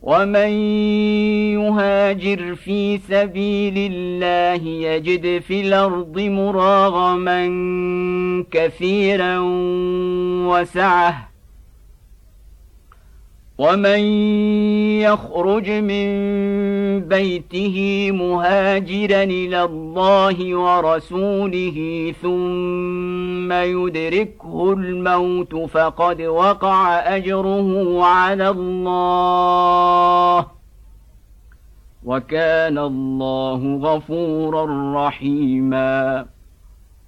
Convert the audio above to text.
ومن يهاجر في سبيل الله يجد في الأرض مراغما كثيرا وسعة ومن يخرج من بيته مهاجرا إلى الله ورسوله ثم يدركه الموت فقد وقع أجره على الله وكان الله غفورا رحيما